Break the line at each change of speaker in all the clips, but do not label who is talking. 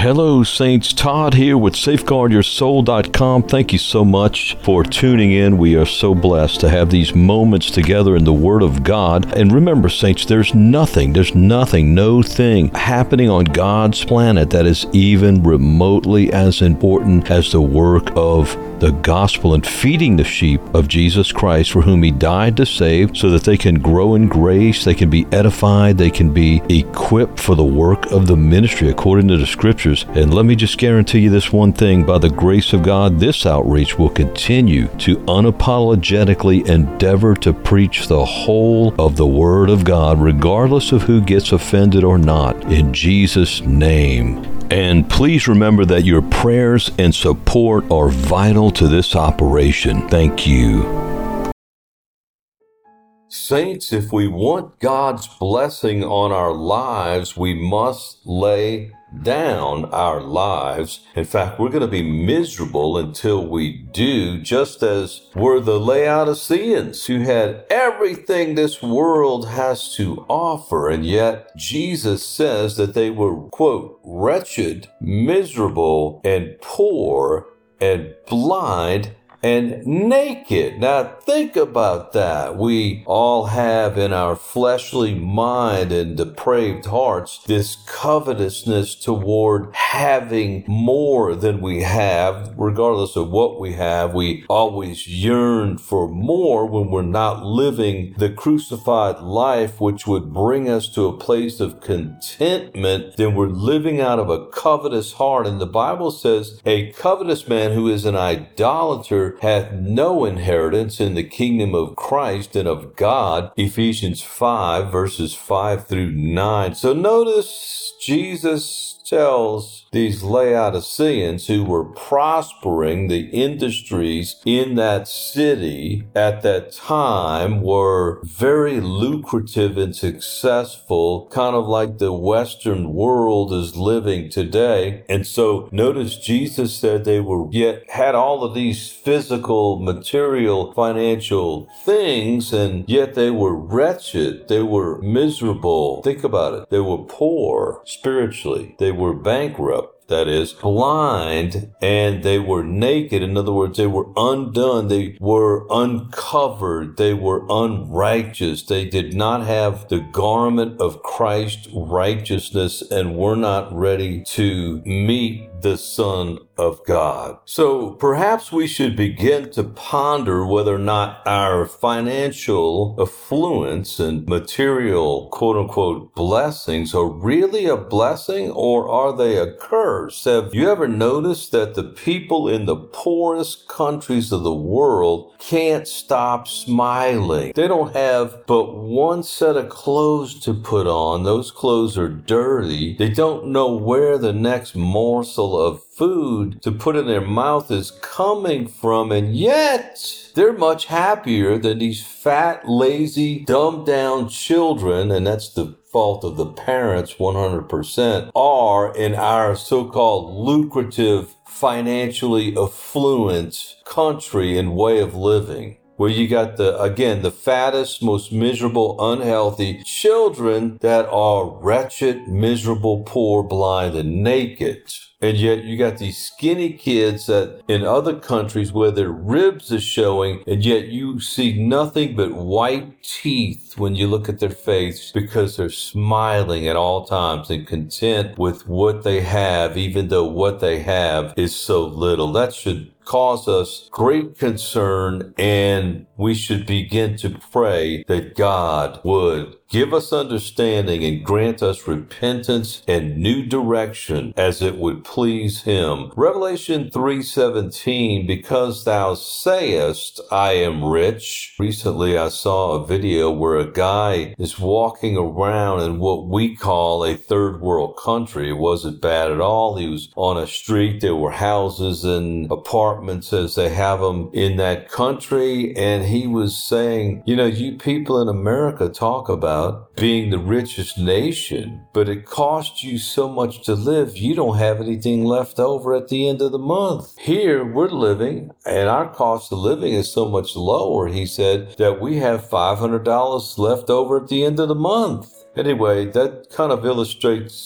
Hello, Saints. Todd here with SafeGuardYourSoul.com. Thank you so much for tuning in. We are so blessed to have these moments together in the Word of God. And remember, Saints, there's nothing, no thing happening on God's planet that is even remotely as important as the work of the gospel and feeding the sheep of Jesus Christ, for whom He died to save, so that they can grow in grace, they can be edified, they can be equipped for the work of the ministry according to the Scriptures. And let me just guarantee you this one thing: by the grace of God, this outreach will continue to unapologetically endeavor to preach the whole of the Word of God, regardless of who gets offended or not, in Jesus' name. And please remember that your prayers and support are vital to this operation. Thank you. Saints, if we want God's blessing on our lives, we must lay down our lives. In fact, we're going to be miserable until we do, just as were the Laodiceans, who had everything this world has to offer, and yet Jesus says that they were, quote, wretched, miserable, and poor, and blind, and naked. Now think about that. We all have in our fleshly mind and depraved hearts this covetousness toward having more than we have. Regardless of what we have, we always yearn for more when we're not living the crucified life which would bring us to a place of contentment. Then we're living out of a covetous heart. And the Bible says a covetous man who is an idolater hath no inheritance in the kingdom of Christ and of God. Ephesians 5 verses 5 through 9. So notice Jesus tells these Laodiceans, who were prospering, the industries in that city at that time were very lucrative and successful, kind of like the Western world is living today. And so notice Jesus said they were yet had all of these physical, material, financial things, and yet they were wretched. They were miserable. Think about it. They were poor spiritually. They were bankrupt. That is, blind, and they were naked. In other words, they were undone. They were uncovered. They were unrighteous. They did not have the garment of Christ's righteousness and were not ready to meet the Son of God. So perhaps we should begin to ponder whether or not our financial affluence and material quote-unquote blessings are really a blessing, or are they a curse? Have you ever noticed that the people in the poorest countries of the world can't stop smiling? They don't have but one set of clothes to put on. Those clothes are dirty. They don't know where the next morsel of food to put in their mouth is coming from, and yet they're much happier than these fat, lazy, dumbed-down children, and that's the fault of the parents 100%, are in our so-called lucrative, financially affluent country and way of living, where you got the fattest, most miserable, unhealthy children that are wretched, miserable, poor, blind, and naked. And yet you got these skinny kids that in other countries where their ribs are showing, and yet you see nothing but white teeth when you look at their face, because they're smiling at all times and content with what they have, even though what they have is so little. That should cause us great concern, and we should begin to pray that God would give us understanding and grant us repentance and new direction as it would please Him. Revelation 3:17, because thou sayest, I am rich. Recently I saw a video where a guy is walking around in what we call a third world country. It wasn't bad at all. He was on a street. There were houses and apartments as they have them in that country. And he was saying, you people in America talk about being the richest nation, but it costs you so much to live, you don't have anything left over at the end of the month. Here, we're living, and our cost of living is so much lower, he said, that we have $500 left over at the end of the month. Anyway, that kind of illustrates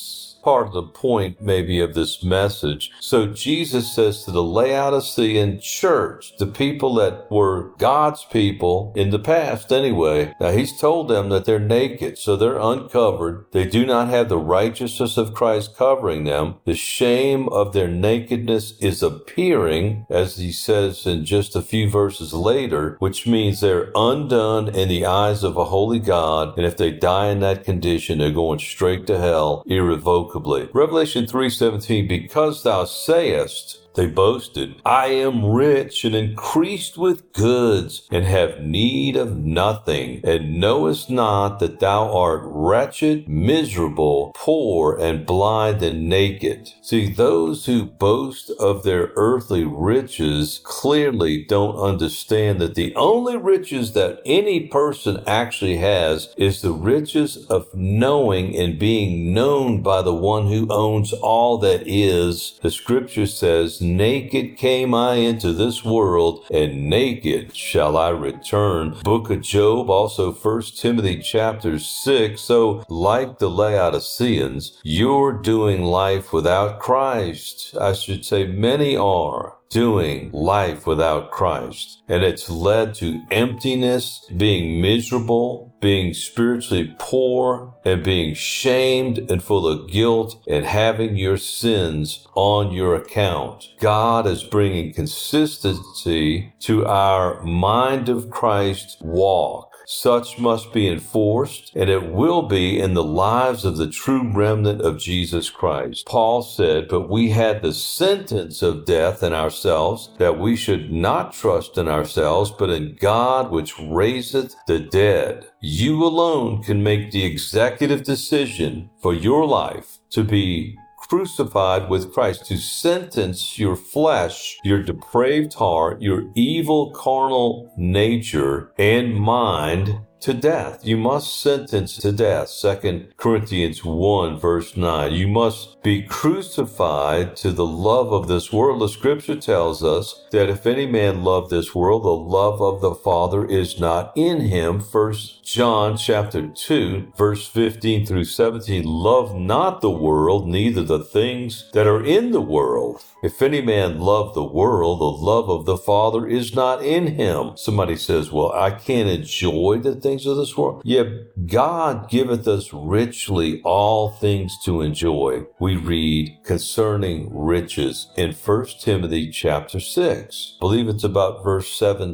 part of the point maybe of this message. So Jesus says to the Laodicean church, the people that were God's people in the past anyway, now he's told them that they're naked, so they're uncovered. They do not have the righteousness of Christ covering them. The shame of their nakedness is appearing, as he says in just a few verses later, which means they're undone in the eyes of a holy God, and if they die in that condition, they're going straight to hell irrevocably. Revelation 3:17, because thou sayest, they boasted, I am rich and increased with goods, and have need of nothing, and knowest not that thou art wretched, miserable, poor, and blind, and naked. See, those who boast of their earthly riches clearly don't understand that the only riches that any person actually has is the riches of knowing and being known by the one who owns all that is. The scripture says, naked came I into this world, and naked shall I return. Book of Job, also 1 Timothy chapter 6. So, like the Laodiceans, you're doing life without Christ. I should say many are doing life without Christ. And it's led to emptiness, being miserable, being spiritually poor, and being shamed and full of guilt, and having your sins on your account. God is bringing consistency to our mind of Christ walk. Such must be enforced, and it will be in the lives of the true remnant of Jesus Christ. Paul said, but we had the sentence of death in ourselves, that we should not trust in ourselves, but in God which raiseth the dead. You alone can make the executive decision for your life to be crucified with Christ, to sentence your flesh, your depraved heart, your evil carnal nature and mind to death. You must sentence to death. 2 Corinthians 1 verse 9. You must be crucified to the love of this world. The scripture tells us that if any man love this world, the love of the Father is not in him. 1 John chapter 2 verse 15 through 17. Love not the world, neither the things that are in the world. If any man love the world, the love of the Father is not in him. Somebody says, well, I can't enjoy the things of this world. Yet God giveth us richly all things to enjoy. We read concerning riches in 1 Timothy chapter 6. I believe it's about verse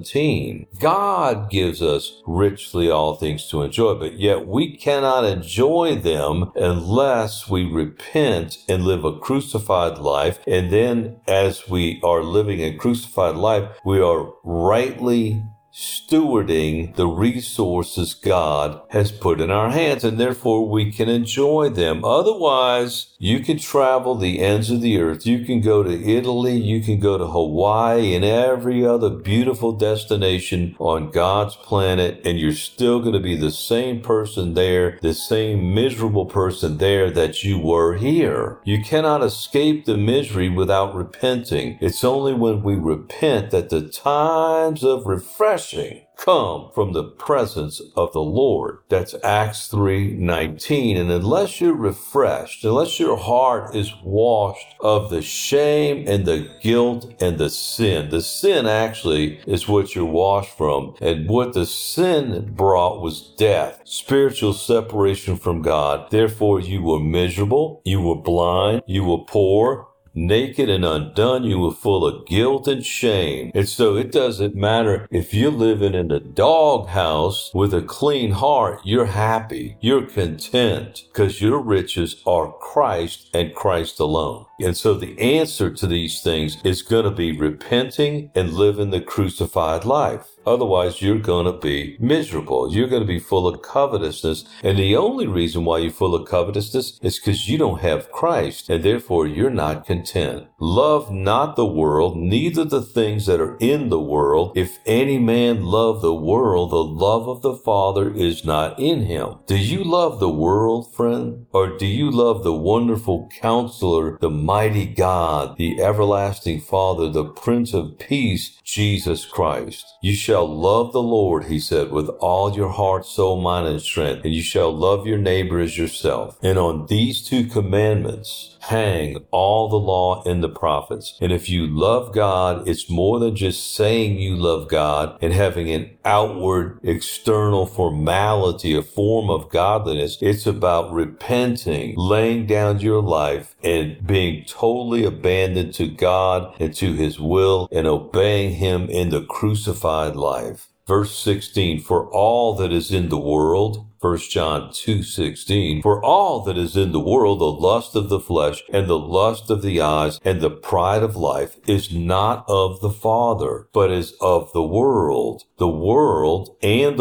17. God gives us richly all things to enjoy, but yet we cannot enjoy them unless we repent and live a crucified life. And then as we are living a crucified life, we are rightly stewarding the resources God has put in our hands, and therefore we can enjoy them. Otherwise, you can travel the ends of the earth. You can go to Italy, you can go to Hawaii and every other beautiful destination on God's planet, and you're still going to be the same person there, the same miserable person there that you were here. You cannot escape the misery without repenting. It's only when we repent that the times of refreshing come from the presence of the Lord. That's Acts 3:19. And unless you're refreshed, unless your heart is washed of the shame and the guilt and the sin actually is what you're washed from. And what the sin brought was death, spiritual separation from God. Therefore, you were miserable, you were blind, you were poor, naked and undone. You were full of guilt and shame. And so it doesn't matter if you're living in a doghouse with a clean heart, you're happy, you're content, because your riches are Christ and Christ alone. And so the answer to these things is going to be repenting and living the crucified life. Otherwise, you're going to be miserable. You're going to be full of covetousness. And the only reason why you're full of covetousness is because you don't have Christ, and therefore you're not content. Love not the world, neither the things that are in the world. If any man love the world, the love of the Father is not in him. Do you love the world, friend? Or do you love the wonderful Counselor, the Almighty God, the everlasting Father, the Prince of Peace, Jesus Christ. You shall love the Lord, he said, with all your heart, soul, mind, and strength, and you shall love your neighbor as yourself. And on these two commandments hang all the law and the prophets. And if you love God, it's more than just saying you love God and having an outward, external formality, a form of godliness. It's about repenting, laying down your life, and being totally abandoned to God and to his will and obeying him in the crucified life. Verse 16, for all that is in the world, 1 John 2:16, for all that is in the world, the lust of the flesh and the lust of the eyes and the pride of life is not of the Father, but is of the world. The world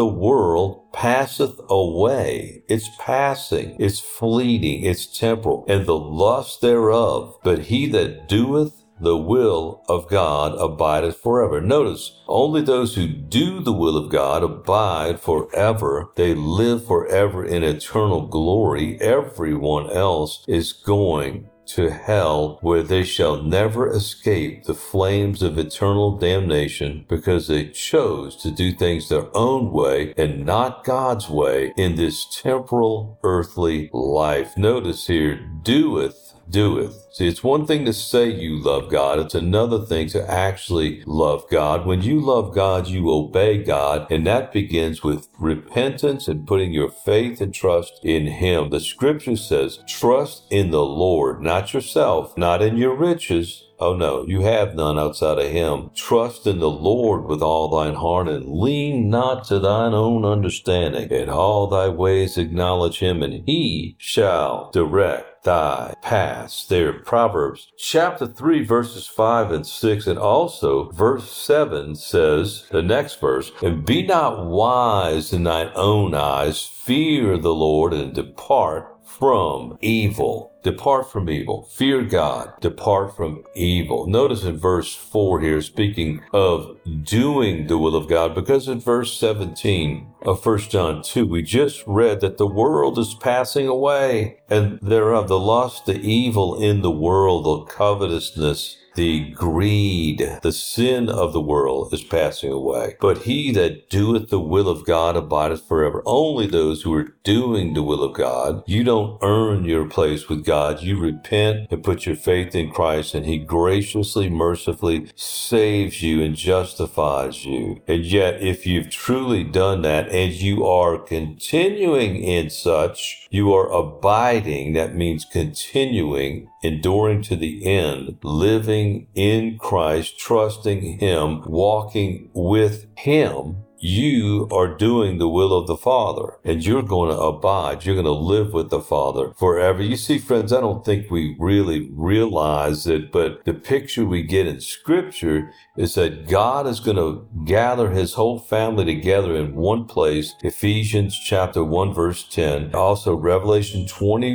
passeth away. It's passing, it's fleeting, it's temporal, and the lust thereof. But he that doeth the will of God abideth forever. Notice, only those who do the will of God abide forever. They live forever in eternal glory. Everyone else is going to hell, where they shall never escape the flames of eternal damnation, because they chose to do things their own way and not God's way in this temporal earthly life. Notice here, doeth. See, it's one thing to say you love God. It's another thing to actually love God. When you love God, you obey God, and that begins with repentance and putting your faith and trust in him. The scripture says, trust in the Lord, not yourself, not in your riches. Oh no, you have none outside of him. Trust in the Lord with all thine heart, and lean not to thine own understanding. In all thy ways acknowledge him, and he shall direct thy paths. There, Proverbs chapter 3, verses 5 and 6, and also verse 7 says, the next verse, and be not wise in thine own eyes, fear the Lord, and depart from evil. Depart from evil. Fear God. Depart from evil. Notice in verse 4 here, speaking of doing the will of God, because in verse 17 of 1 John 2, we just read that the world is passing away, and thereof the lust, the evil in the world, the covetousness, the greed, the sin of the world is passing away. But he that doeth the will of God abideth forever. Only those who are doing the will of God. You don't earn your place with God. You repent and put your faith in Christ, and he graciously, mercifully saves you and justifies you. And yet, if you've truly done that and you are continuing in such, you are abiding. That means continuing, enduring to the end, living in Christ, trusting him, walking with him. You are doing the will of the Father, and you're going to abide. You're going to live with the Father forever. You see, friends, I don't think we really realize it, but the picture we get in Scripture is that God is going to gather his whole family together in one place. Ephesians chapter 1, verse 10. Also, Revelation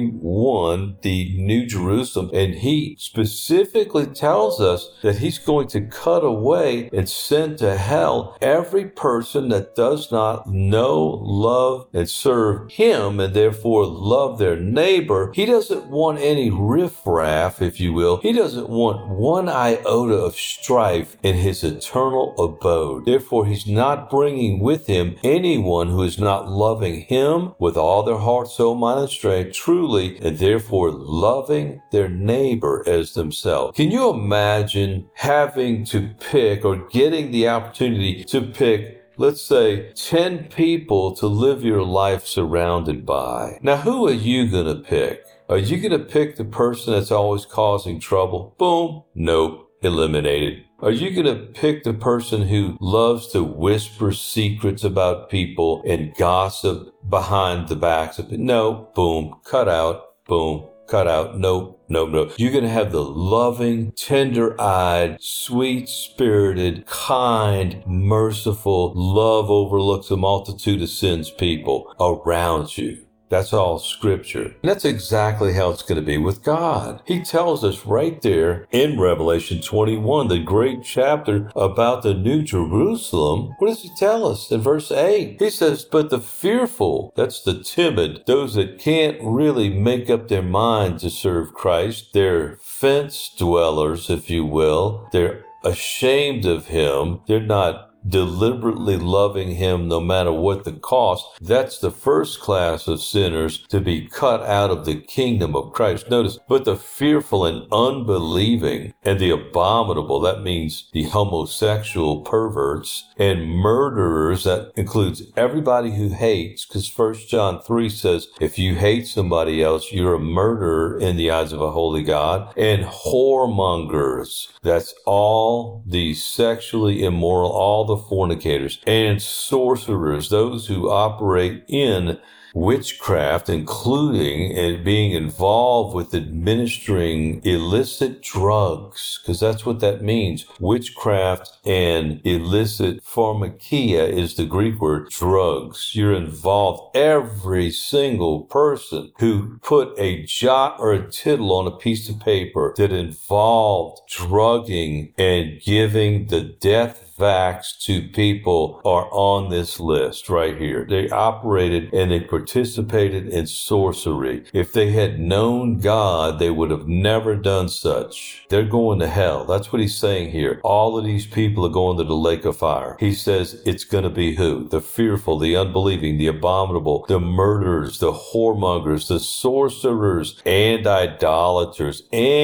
21, the New Jerusalem. And he specifically tells us that he's going to cut away and send to hell every person that does not know, love, and serve him, and therefore love their neighbor. He doesn't want any riffraff, if you will. He doesn't want one iota of strife in his eternal abode. Therefore, he's not bringing with him anyone who is not loving him with all their heart, soul, mind, and strength, truly, and therefore loving their neighbor as themselves. Can you imagine having to pick, or getting the opportunity to pick, let's say, 10 people to live your life surrounded by? Now, who are you going to pick? Are you going to pick the person that's always causing trouble? Boom. Nope. Eliminated. Are you going to pick the person who loves to whisper secrets about people and gossip behind the backs of it? No. Boom. Cut out. Boom. Cut out. Nope. No. You're going to have the loving, tender-eyed, sweet-spirited, kind, merciful, love overlooks a multitude of sins people around you. That's all scripture. And that's exactly how it's going to be with God. He tells us right there in Revelation 21, the great chapter about the New Jerusalem. What does he tell us in verse 8? He says, but the fearful, that's the timid, those that can't really make up their mind to serve Christ, they're fence dwellers, if you will. They're ashamed of him. They're not deliberately loving him no matter what the cost. That's the first class of sinners to be cut out of the kingdom of Christ. Notice, but the fearful and unbelieving and the abominable, that means the homosexual perverts and murderers, that includes everybody who hates, because 1 John 3 says, if you hate somebody else, you're a murderer in the eyes of a holy God, and whoremongers. That's all the sexually immoral, all the fornicators and sorcerers, those who operate in witchcraft, including and being involved with administering illicit drugs, because that's what that means. Witchcraft and illicit pharmakia is the Greek word, drugs. You're involved. Every single person who put a jot or a tittle on a piece of paper that involved drugging and giving the death facts to people are on this list right here. They operated and they participated in sorcery. If they had known God, they would have never done such. They're going to hell. That's what he's saying here. All of these people are going to the lake of fire. He says it's going to be who? The fearful, the unbelieving, the abominable, the murderers, the whoremongers, the sorcerers, and idolaters.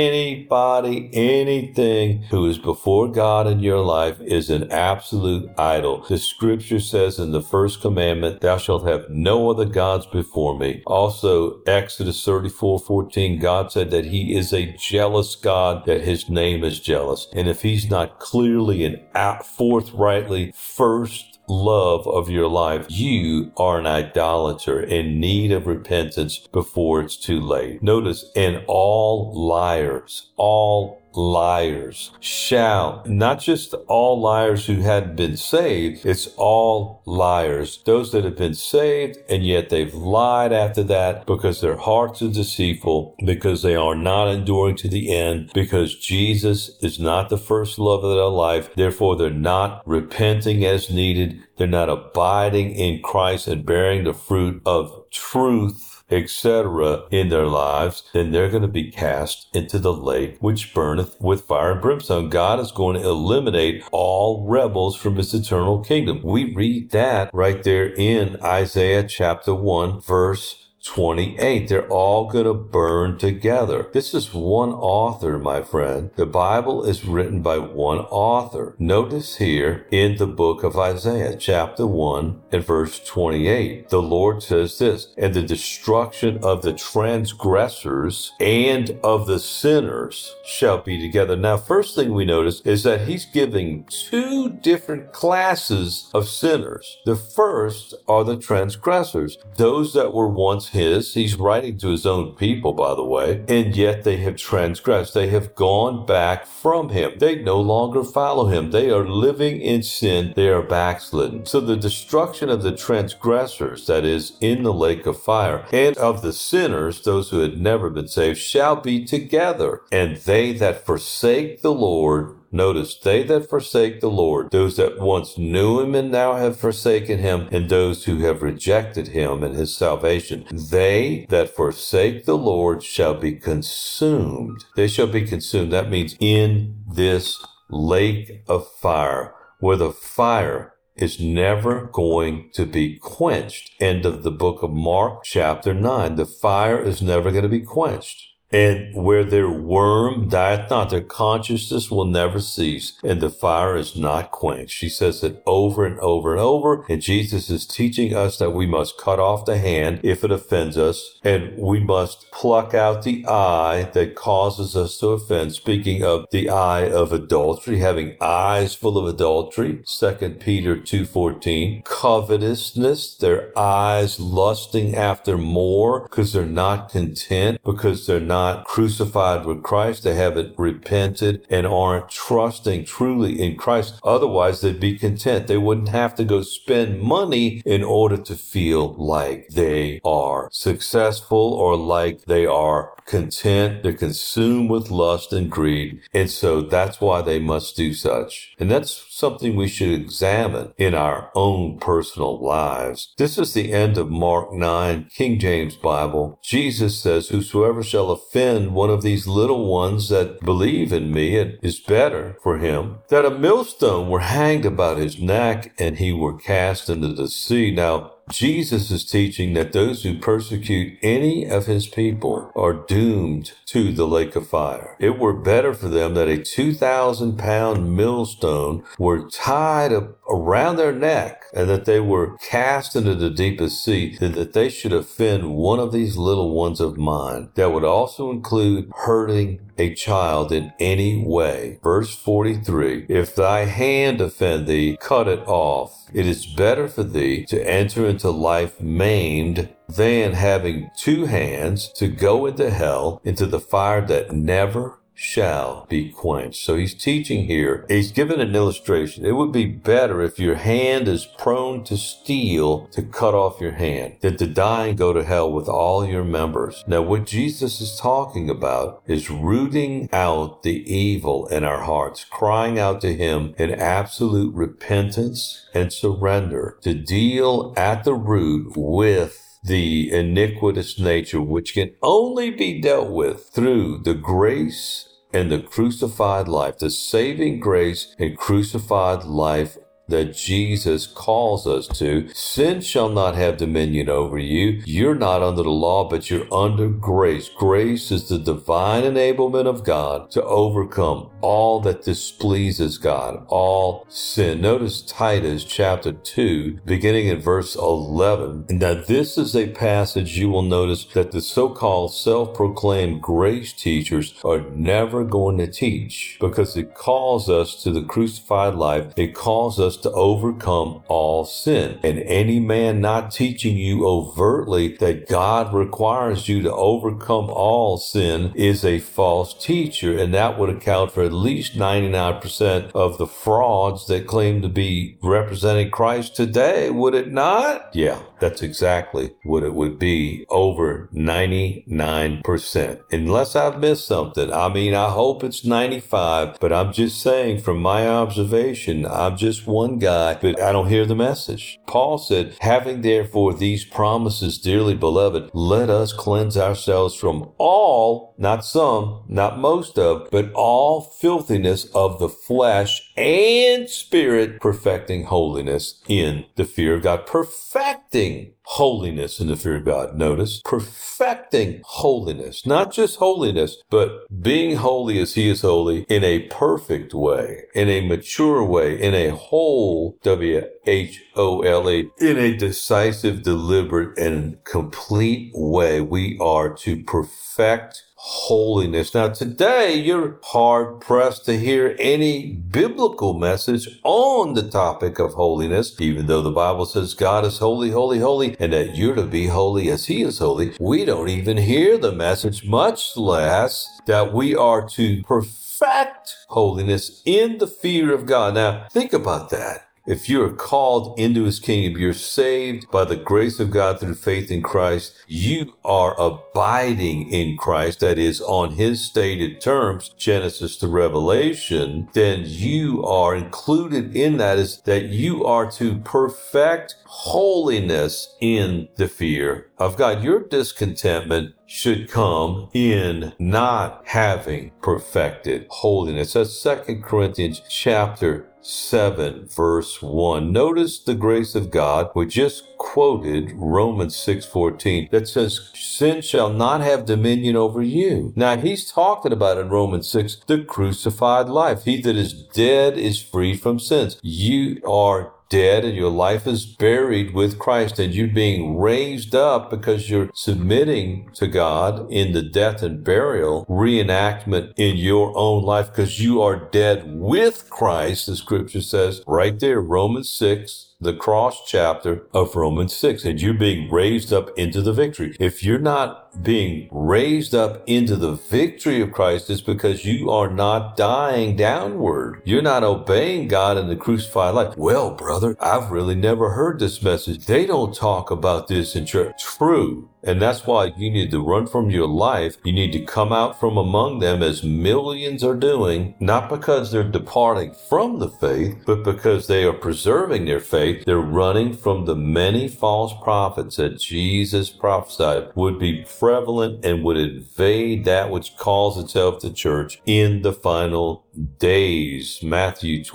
Anybody, anything who is before God in your life is an absolute idol. The scripture says in the first commandment, thou shalt have no other gods before me. Also, Exodus 34:14, God said that he is a jealous God, that his name is jealous. And if he's not clearly and forthrightly first love of your life, you are an idolater in need of repentance before it's too late. Notice, and all liars shall, not just all liars who hadn't been saved, it's all liars. Those that have been saved and yet they've lied after that because their hearts are deceitful, because they are not enduring to the end, because Jesus is not the first love of their life. Therefore, they're not repenting as needed. They're not abiding in Christ and bearing the fruit of truth, etc. in their lives. Then they're going to be cast into the lake which burneth with fire and brimstone. God is going to eliminate all rebels from his eternal kingdom. We read that right there in Isaiah chapter 1, verse 28. They're all going to burn together. This is one author, my friend. The Bible is written by one author. Notice here in the book of Isaiah, chapter 1 and verse 28, the Lord says this, and the destruction of the transgressors and of the sinners shall be together. Now, first thing we notice is that he's giving two different classes of sinners. The first are the transgressors, those that were once his. He's writing to his own people, by the way, and yet they have transgressed. They have gone back from him. They no longer follow him. They are living in sin. They are backslidden. So the destruction of the transgressors, that is, in the lake of fire, and of the sinners, those who had never been saved, shall be together. And they that forsake the Lord, notice, they that forsake the Lord, those that once knew him and now have forsaken him, and those who have rejected him and his salvation, they that forsake the Lord shall be consumed. They shall be consumed. That means in this lake of fire, where the fire is never going to be quenched. End of the book of Mark, chapter 9. The fire is never going to be quenched. And where their worm dieth not, their consciousness will never cease, and the fire is not quenched. She says it over and over and over, and Jesus is teaching us that we must cut off the hand if it offends us, and we must pluck out the eye that causes us to offend. Speaking of the eye of adultery, having eyes full of adultery, 2 Peter 2:14. Covetousness, their eyes lusting after more because they're not content, because they're not not crucified with Christ. They haven't repented and aren't trusting truly in Christ. Otherwise, they'd be content. They wouldn't have to go spend money in order to feel like they are successful or like they are content. They're consumed with lust and greed. And so that's why they must do such. And that's something we should examine in our own personal lives. This is the end of Mark 9, King James Bible. Jesus says, whosoever shall offend one of these little ones that believe in me, it is better for him that a millstone were hanged about his neck and he were cast into the sea. Now, Jesus is teaching that those who persecute any of his people are doomed to the lake of fire. It were better for them that a 2,000-pound millstone were tied up around their neck and that they were cast into the deepest sea than that they should offend one of these little ones of mine. That would also include hurting a child in any way. Verse 43, if thy hand offend thee, cut it off. It is better for thee to enter into life maimed than having two hands to go into hell, into the fire that never shall be quenched. So he's teaching here. He's given an illustration. It would be better if your hand is prone to steal to cut off your hand than to die and go to hell with all your members. Now, what Jesus is talking about is rooting out the evil in our hearts, crying out to him in absolute repentance and surrender to deal at the root with the iniquitous nature, which can only be dealt with through the grace and the crucified life, the saving grace and crucified life that Jesus calls us to. Sin shall not have dominion over you. You're not under the law, but you're under grace. Grace is the divine enablement of God to overcome all that displeases God, all sin. Notice Titus chapter 2, beginning in verse 11. Now this is a passage you will notice that the so-called self-proclaimed grace teachers are never going to teach, because it calls us to the crucified life. It calls us to overcome all sin. And any man not teaching you overtly that God requires you to overcome all sin is a false teacher, and that would account for at least 99% of the frauds that claim to be representing Christ today, would it not? Yeah, that's exactly what it would be, over 99%. Unless I've missed something. I mean, I hope it's 95, but I'm just saying from my observation, I'm just one guy, but I don't hear the message. Paul said, having therefore these promises, dearly beloved, let us cleanse ourselves from all, not some, not most of, but all filthiness of the flesh and spirit, perfecting holiness in the fear of God. Perfecting holiness in the fear of God. Notice, perfecting holiness, not just holiness, but being holy as he is holy in a perfect way, in a mature way, in a whole, W-H-O-L-E, in a decisive, deliberate, and complete way. We are to perfect holiness. Now, today, you're hard pressed to hear any biblical message on the topic of holiness, even though the Bible says God is holy, holy, holy, and that you're to be holy as he is holy. We don't even hear the message, much less that we are to perfect holiness in the fear of God. Now, think about that. If you're called into his kingdom, you're saved by the grace of God through faith in Christ, you are abiding in Christ, that is, on his stated terms, Genesis to Revelation, then you are included in that, is that you are to perfect holiness in the fear of God. Your discontentment should come in not having perfected holiness. That's 2 Corinthians chapter 7, verse 1. Notice the grace of God. We just quoted Romans 6:14 that says, sin shall not have dominion over you. Now, he's talking about in Romans 6, the crucified life. He that is dead is free from sins. You are dead and your life is buried with Christ, and you're being raised up because you're submitting to God in the death and burial reenactment in your own life, because you are dead with Christ, the scripture says right there, Romans 6, the cross chapter of Romans 6, and you're being raised up into the victory. If you're not being raised up into the victory of Christ, it's because you are not dying downward. You're not obeying God in the crucified life. Well, brother, I've really never heard this message. They don't talk about this in church. True. And that's why you need to run from your life. You need to come out from among them, as millions are doing, not because they're departing from the faith, but because they are preserving their faith. They're running from the many false prophets that Jesus prophesied would be prevalent and would invade that which calls itself the church in the final days. Matthew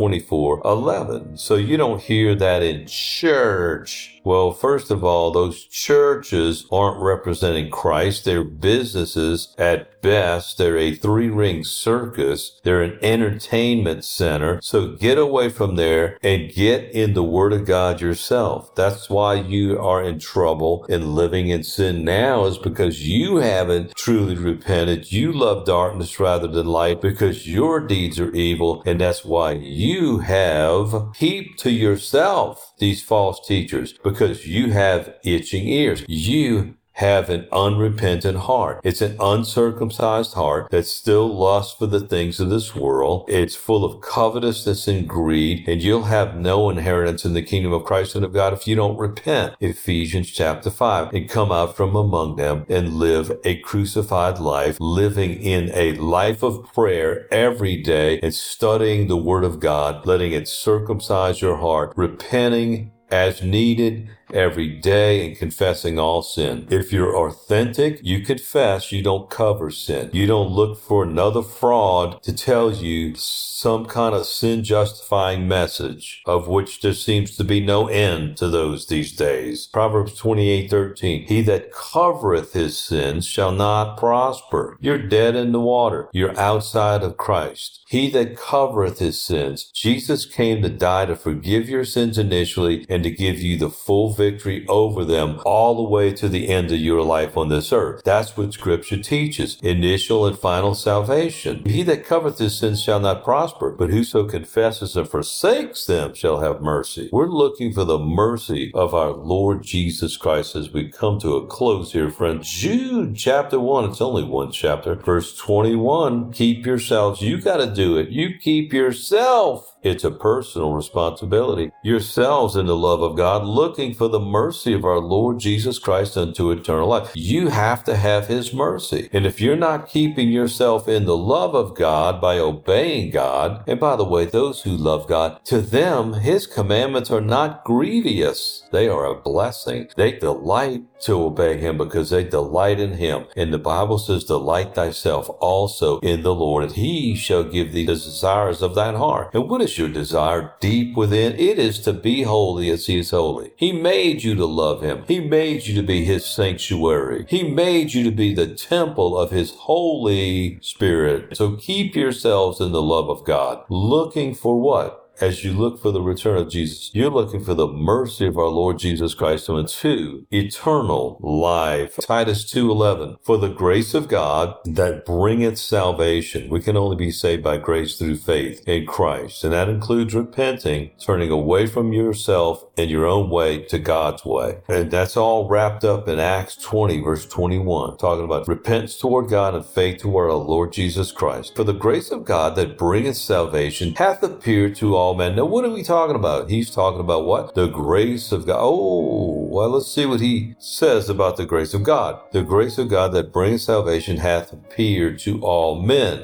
24:11. So you don't hear that in church. Well, first of all, those churches aren't representing Christ. They're businesses at best. They're a three-ring circus. They're an entertainment center. So get away from there and get in the Word of God yourself. That's why you are in trouble and living in sin now, is because you haven't truly repented. You love darkness rather than light because your deeds are evil, and that's why you have heaped to yourself these false teachers, because you have itching ears. You have an unrepentant heart. It's an uncircumcised heart that still lusts for the things of this world. It's full of covetousness and greed, and you'll have no inheritance in the kingdom of Christ and of God if you don't repent. Ephesians chapter 5, and come out from among them and live a crucified life, living in a life of prayer every day and studying the Word of God, letting it circumcise your heart, repenting as needed every day and confessing all sin. If you're authentic, you confess, you don't cover sin. You don't look for another fraud to tell you some kind of sin justifying message, of which there seems to be no end to those these days. Proverbs 28:13, he that covereth his sins shall not prosper. You're dead in the water. You're outside of Christ. He that covereth his sins. Jesus came to die to forgive your sins initially and to give you the full victory over them all the way to the end of your life on this earth. That's what Scripture teaches. Initial and final salvation. He that covereth his sins shall not prosper, but whoso confesses and forsakes them shall have mercy. We're looking for the mercy of our Lord Jesus Christ as we come to a close here, friend. Jude chapter 1, it's only one chapter, verse 21, keep yourselves. You got to do it. You keep yourself. It's a personal responsibility. Yourselves in the love of God, looking for the mercy of our Lord Jesus Christ unto eternal life. You have to have His mercy. And if you're not keeping yourself in the love of God by obeying God, and by the way, those who love God, to them, His commandments are not grievous. They are a blessing. They delight to obey Him because they delight in Him. And the Bible says, delight thyself also in the Lord, and He shall give thee the desires of thine heart. And what is your desire deep within? It is to be holy as He is holy. He made you to love Him. He made you to be His sanctuary. He made you to be the temple of His Holy Spirit. So keep yourselves in the love of God. Looking for what? As you look for the return of Jesus, you're looking for the mercy of our Lord Jesus Christ unto eternal life. Titus 2:11, for the grace of God that bringeth salvation. We can only be saved by grace through faith in Christ. And that includes repenting, turning away from yourself and your own way to God's way. And that's all wrapped up in Acts 20, verse 21, talking about repentance toward God and faith toward our Lord Jesus Christ. For the grace of God that bringeth salvation hath appeared to all men. Now, what are we talking about? He's talking about what? The grace of God. Oh, well, let's see what he says about the grace of God. The grace of God that brings salvation hath appeared to all men,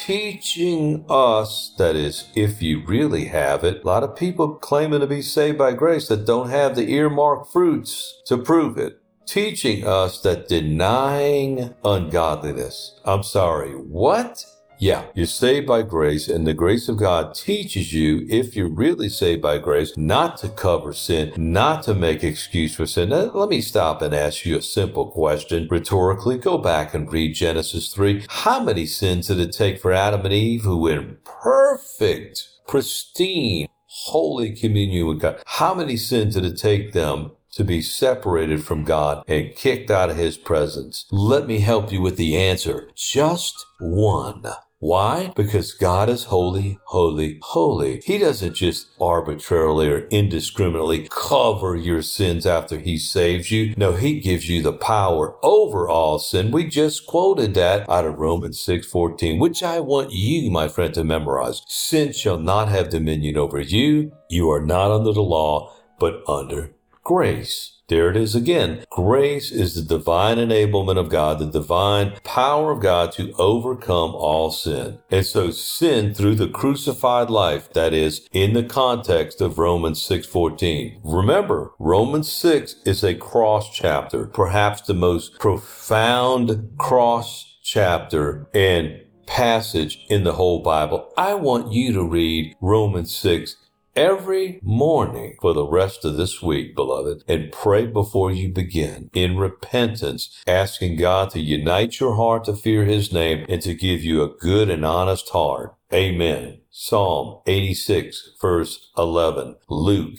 teaching us, that is, if you really have it. A lot of people claiming to be saved by grace that don't have the earmarked fruits to prove it. Teaching us that denying ungodliness. I'm sorry, what? Yeah, you're saved by grace, and the grace of God teaches you, if you're really saved by grace, not to cover sin, not to make excuse for sin. Now, let me stop and ask you a simple question. Rhetorically, go back and read Genesis 3. How many sins did it take for Adam and Eve, who were in perfect, pristine, holy communion with God? How many sins did it take them to be separated from God and kicked out of His presence? Let me help you with the answer. Just one. Why? Because God is holy, holy, holy. He doesn't just arbitrarily or indiscriminately cover your sins after he saves you. No, he gives you the power over all sin. We just quoted that out of Romans 6:14, which I want you, my friend, to memorize. Sin shall not have dominion over you. You are not under the law, but under grace. There it is again. Grace is the divine enablement of God, the divine power of God to overcome all sin. And so sin through the crucified life, that is, in the context of Romans 6:14. Remember, Romans 6 is a cross chapter, perhaps the most profound cross chapter and passage in the whole Bible. I want you to read Romans 6 every morning for the rest of this week, beloved, and pray before you begin in repentance, asking God to unite your heart to fear his name and to give you a good and honest heart. Amen. Psalm 86, verse 11, Luke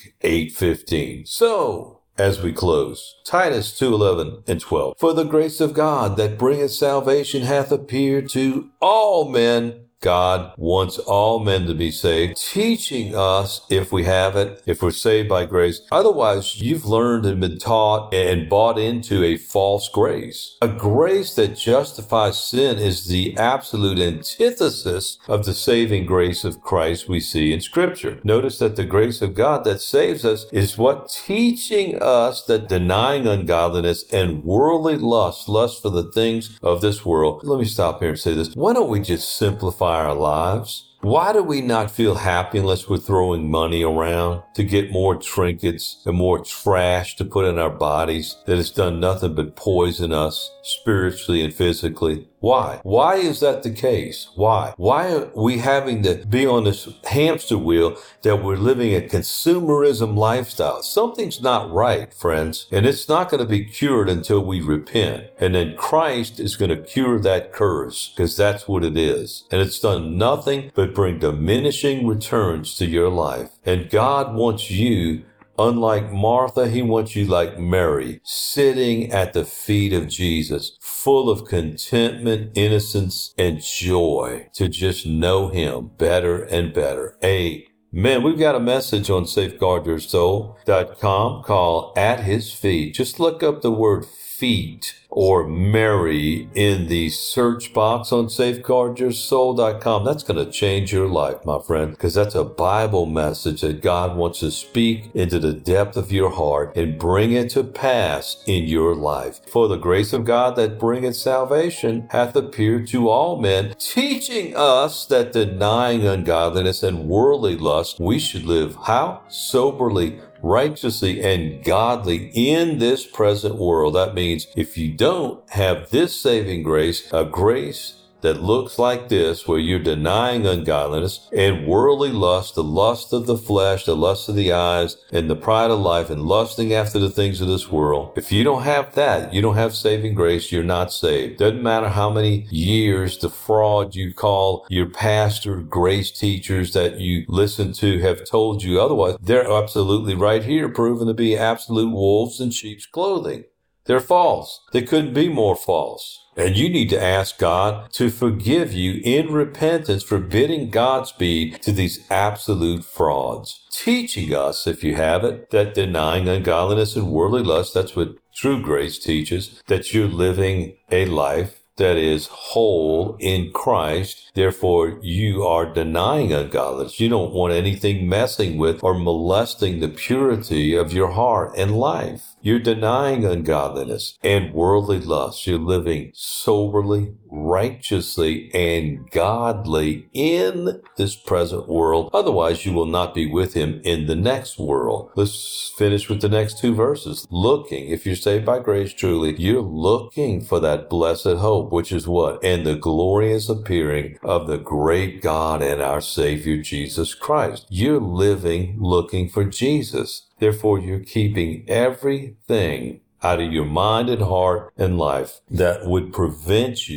8:15. So, as we close, Titus 2:11 and 12. For the grace of God that bringeth salvation hath appeared to all men. God wants all men to be saved, teaching us, if we have it, if we're saved by grace. Otherwise, you've learned and been taught and bought into a false grace. A grace that justifies sin is the absolute antithesis of the saving grace of Christ we see in Scripture. Notice that the grace of God that saves us is what teaching us that denying ungodliness and worldly lust for the things of this world. Let me stop here and say this. Why don't we just simplify our lives? Why do we not feel happy unless we're throwing money around to get more trinkets and more trash to put in our bodies that has done nothing but poison us spiritually and physically? Why? Why is that the case? Why? Why are we having to be on this hamster wheel that we're living a consumerism lifestyle? Something's not right, friends, and it's not going to be cured until we repent. And then Christ is going to cure that curse, because that's what it is. And it's done nothing but bring diminishing returns to your life. And God wants you, unlike Martha, he wants you like Mary, sitting at the feet of Jesus, full of contentment, innocence, and joy to just know him better and better. Amen. We've got a message on safeguardyoursoul.com called At His Feet. Just look up the word feet or Mary in the search box on safeguardyoursoul.com. That's going to change your life, my friend, because that's a Bible message that God wants to speak into the depth of your heart and bring it to pass in your life. For the grace of God that bringeth salvation hath appeared to all men, teaching us that denying ungodliness and worldly lust, we should live how? Soberly, righteously, and godly in this present world. That means if you don't have this saving grace, a grace that looks like this, where you're denying ungodliness and worldly lust, the lust of the flesh, the lust of the eyes, and the pride of life, and lusting after the things of this world. If you don't have that, you don't have saving grace, you're not saved. Doesn't matter how many years the fraud you call your pastor, grace teachers that you listen to have told you otherwise. They're absolutely right here, proven to be absolute wolves in sheep's clothing. They're false. They couldn't be more false. And you need to ask God to forgive you in repentance for bidding Godspeed to these absolute frauds. Teaching us, if you have it, that denying ungodliness and worldly lust, that's what true grace teaches, that you're living a life that is whole in Christ. Therefore, you are denying ungodliness. You don't want anything messing with or molesting the purity of your heart and life. You're denying ungodliness and worldly lust. You're living soberly, righteously, and godly in this present world. Otherwise, you will not be with him in the next world. Let's finish with the next two verses. Looking, if you're saved by grace truly, you're looking for that blessed hope, which is what? And the glorious appearing of the great God and our Savior, Jesus Christ. You're living looking for Jesus. Therefore, you're keeping everything out of your mind and heart and life that would prevent you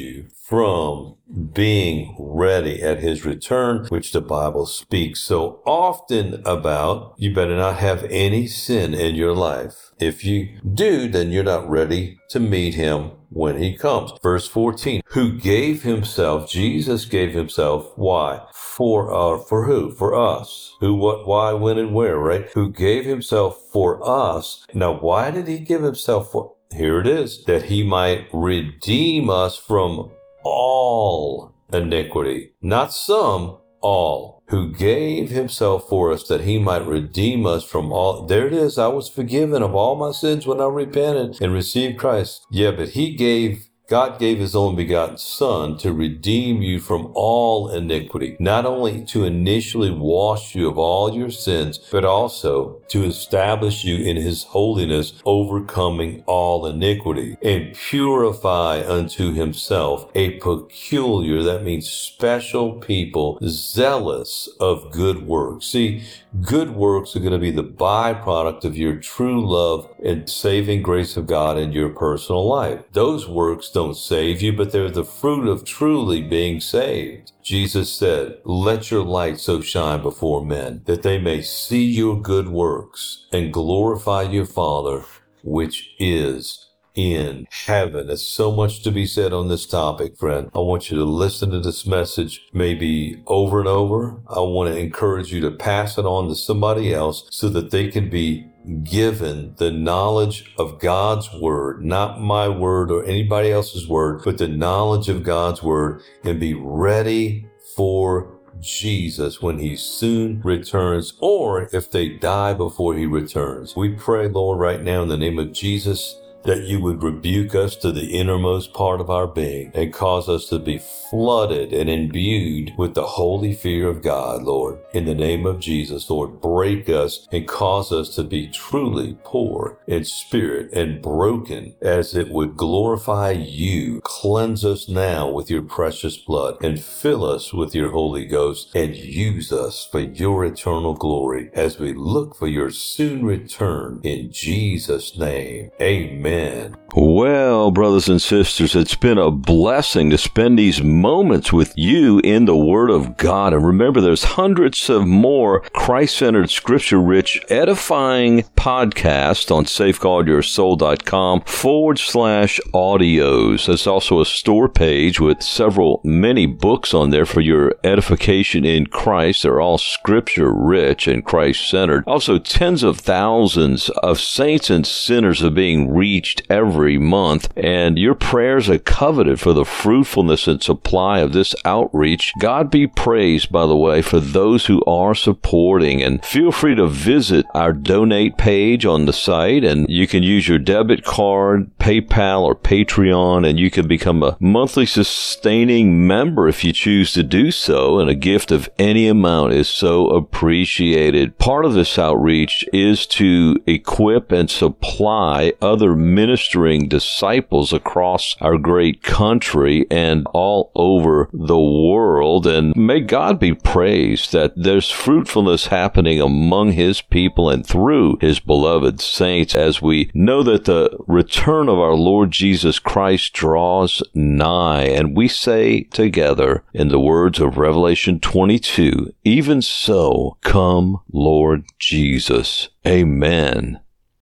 from being ready at his return, which the Bible speaks so often about. You better not have any sin in your life. If you do, then you're not ready to meet him when he comes. Verse 14, who gave himself, Jesus gave himself, why? For who? For us. Who, what, why, when, and where, right? Who gave himself for us. Now, why did he give himself for? Here it is, that he might redeem us from all iniquity. Not some, all. Who gave himself for us that he might redeem us from all. There it is. I was forgiven of all my sins when I repented and received Christ. Yeah, but God gave his only begotten Son to redeem you from all iniquity, not only to initially wash you of all your sins, but also to establish you in his holiness, overcoming all iniquity, and purify unto himself a peculiar, that means special people, zealous of good works. See, good works are going to be the byproduct of your true love and saving grace of God in your personal life. Those works don't save you, but they're the fruit of truly being saved. Jesus said, let your light so shine before men that they may see your good works and glorify your Father, which is in heaven. There's so much to be said on this topic, friend. I want you to listen to this message maybe over and over. I want to encourage you to pass it on to somebody else so that they can be given the knowledge of God's word, not my word or anybody else's word, but the knowledge of God's word, and be ready for Jesus when he soon returns, or if they die before he returns. We pray, Lord, right now in the name of Jesus, that you would rebuke us to the innermost part of our being and cause us to be flooded and imbued with the holy fear of God, Lord. In the name of Jesus, Lord, break us and cause us to be truly poor in spirit and broken as it would glorify you. Cleanse us now with your precious blood and fill us with your Holy Ghost and use us for your eternal glory as we look for your soon return. In Jesus' name, amen.
Well, brothers and sisters, it's been a blessing to spend these moments with you in the Word of God. And remember, there's hundreds of more Christ-centered, scripture-rich, edifying podcasts on safeguardyoursoul.com/audios. There's also a store page with many books on there for your edification in Christ. They're all scripture-rich and Christ-centered. Also, tens of thousands of saints and sinners are being reached every month, and your prayers are coveted for the fruitfulness and supply of this outreach. God be praised, by the way, for those who are supporting, and feel free to visit our donate page on the site, and you can use your debit card, PayPal, or Patreon, and you can become a monthly sustaining member if you choose to do so, and a gift of any amount is so appreciated. Part of this outreach is to equip and supply other ministering disciples across our great country and all over the world. And may God be praised that there's fruitfulness happening among his people and through his beloved saints, as we know that the return of our Lord Jesus Christ draws nigh. And we say together in the words of Revelation 22, even so, come, Lord Jesus. Amen.